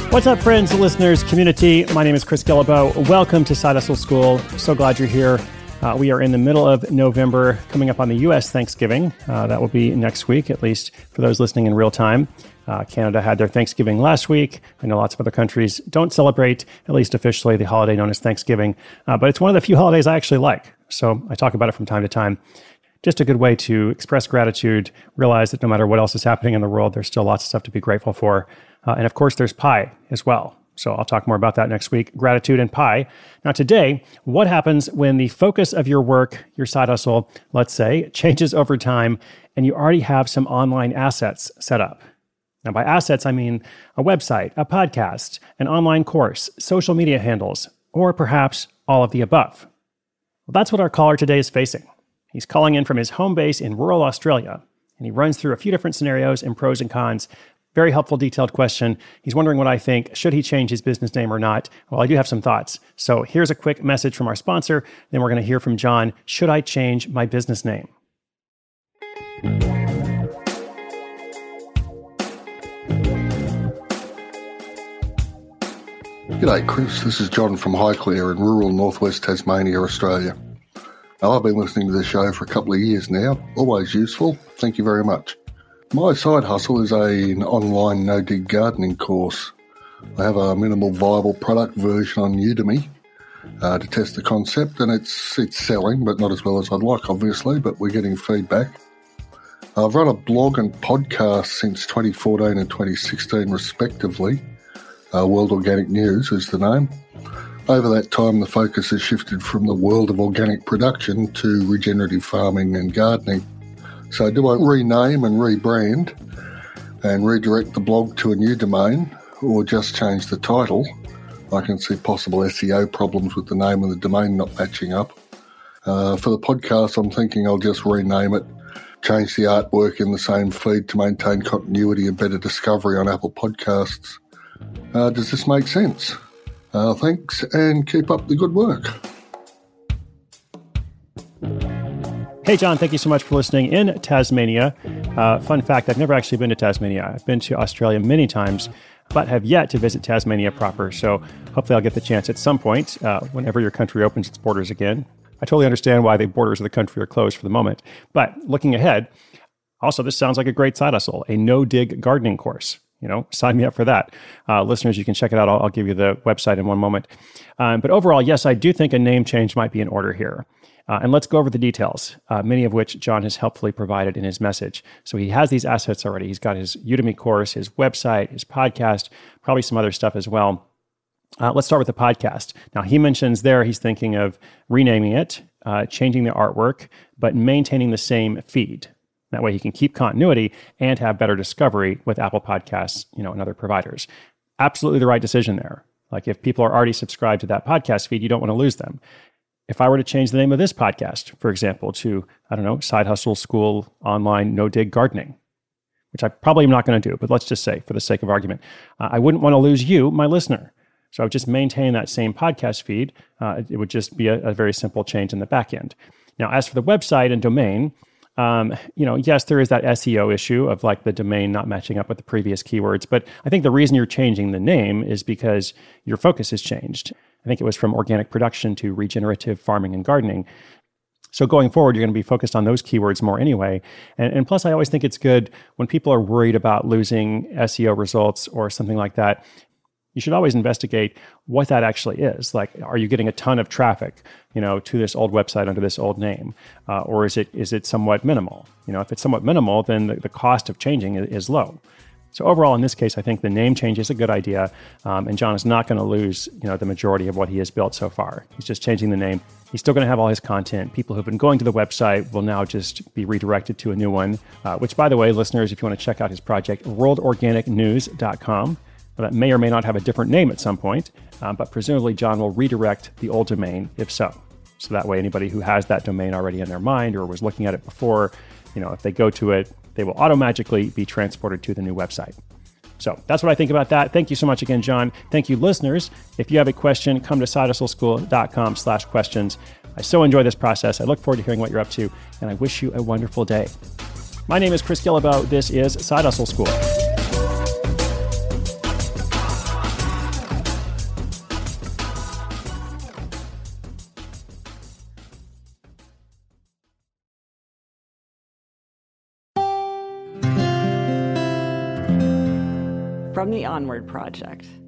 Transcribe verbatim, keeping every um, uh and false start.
What's up, friends, listeners, community? My name is Chris Guillebeau. Welcome to Side Hustle School. So glad you're here. Uh, we are in the middle of November, coming up on the U S Thanksgiving. Uh, that will be next week, at least for those listening in real time. Uh, Canada had their Thanksgiving last week. I know lots of other countries don't celebrate, at least officially, the holiday known as Thanksgiving. Uh, but it's one of the few holidays I actually like. So I talk about it from time to time. Just a good way to express gratitude, realize that no matter what else is happening in the world, there's still lots of stuff to be grateful for. Uh, and of course, there's pie as well. So I'll talk more about that next week. Gratitude and pie. Now today, what happens when the focus of your work, your side hustle, let's say, changes over time and you already have some online assets set up? Now by assets, I mean a website, a podcast, an online course, social media handles, or perhaps all of the above. Well, that's what our caller today is facing. He's calling in from his home base in rural Australia, and he runs through a few different scenarios and pros and cons. Very helpful, detailed question. He's wondering what I think. Should he change his business name or not? Well, I do have some thoughts. So here's a quick message from our sponsor. Then we're going to hear from John. Should I change my business name? G'day, Chris. This is John from Highclere in rural northwest Tasmania, Australia. Now, I've been listening to this show for a couple of years now. Always useful. Thank you very much. My side hustle is a, an online no-dig gardening course. I have a minimal viable product version on Udemy uh, to test the concept, and it's it's selling, but not as well as I'd like, obviously, but we're getting feedback. I've run a blog and podcast since twenty fourteen and twenty sixteen, respectively. Uh, World Organic News is the name. Over that time, the focus has shifted from the world of organic production to regenerative farming and gardening. So do I rename and rebrand and redirect the blog to a new domain, or just change the title? I can see possible S E O problems with the name and the domain not matching up. Uh, for the podcast, I'm thinking I'll just rename it, change the artwork in the same feed to maintain continuity and better discovery on Apple Podcasts. Uh, does this make sense? Uh, thanks, and keep up the good work. Hey, John, thank you so much for listening in Tasmania. Uh, fun fact, I've never actually been to Tasmania. I've been to Australia many times, but have yet to visit Tasmania proper. So hopefully I'll get the chance at some point uh, whenever your country opens its borders again. I totally understand why the borders of the country are closed for the moment. But looking ahead, also, this sounds like a great side hustle, a no-dig gardening course. You know, sign me up for that. Uh, listeners, you can check it out. I'll, I'll give you the website in one moment. Um, but overall, yes, I do think a name change might be in order here. Uh, and let's go over the details, uh, many of which John has helpfully provided in his message. So he has these assets already. He's got his Udemy course, his website, his podcast, probably some other stuff as well. Uh, let's start with the podcast. Now, he mentions there he's thinking of renaming it, uh, changing the artwork, but maintaining the same feed. That way he can keep continuity and have better discovery with Apple Podcasts, you know, and other providers. Absolutely the right decision there. Like if people are already subscribed to that podcast feed, you don't want to lose them. If I were to change the name of this podcast, for example, to, I don't know, Side Hustle School Online No-Dig Gardening, which I probably am not going to do, but let's just say, for the sake of argument, uh, I wouldn't want to lose you, my listener. So I would just maintain that same podcast feed. Uh, it would just be a, a very simple change in the back end. Now, as for the website and domain, Um, you know, yes, there is that S E O issue of like the domain not matching up with the previous keywords, but I think the reason you're changing the name is because your focus has changed. I think it was from organic production to regenerative farming and gardening. So going forward, you're going to be focused on those keywords more anyway. And, and plus, I always think it's good when people are worried about losing S E O results or something like that. You should always investigate what that actually is. Like, are you getting a ton of traffic, you know, to this old website under this old name? Uh, or is it is it somewhat minimal? You know, if it's somewhat minimal, then the, the cost of changing is, is low. So overall, in this case, I think the name change is a good idea. Um, and John is not going to lose, you know, the majority of what he has built so far. He's just changing the name. He's still going to have all his content. People who've been going to the website will now just be redirected to a new one, uh, which, by the way, listeners, if you want to check out his project, world organic news dot com. That may or may not have a different name at some point, um, but presumably John will redirect the old domain if so. So that way, anybody who has that domain already in their mind or was looking at it before, you know, if they go to it, they will automatically be transported to the new website. So that's what I think about that. Thank you so much again, John. Thank you, listeners. If you have a question, come to side hustle school dot com slash questions. I so enjoy this process. I look forward to hearing what you're up to, and I wish you a wonderful day. My name is Chris Guillebeau. This is Side Hustle School. From the Onward Project.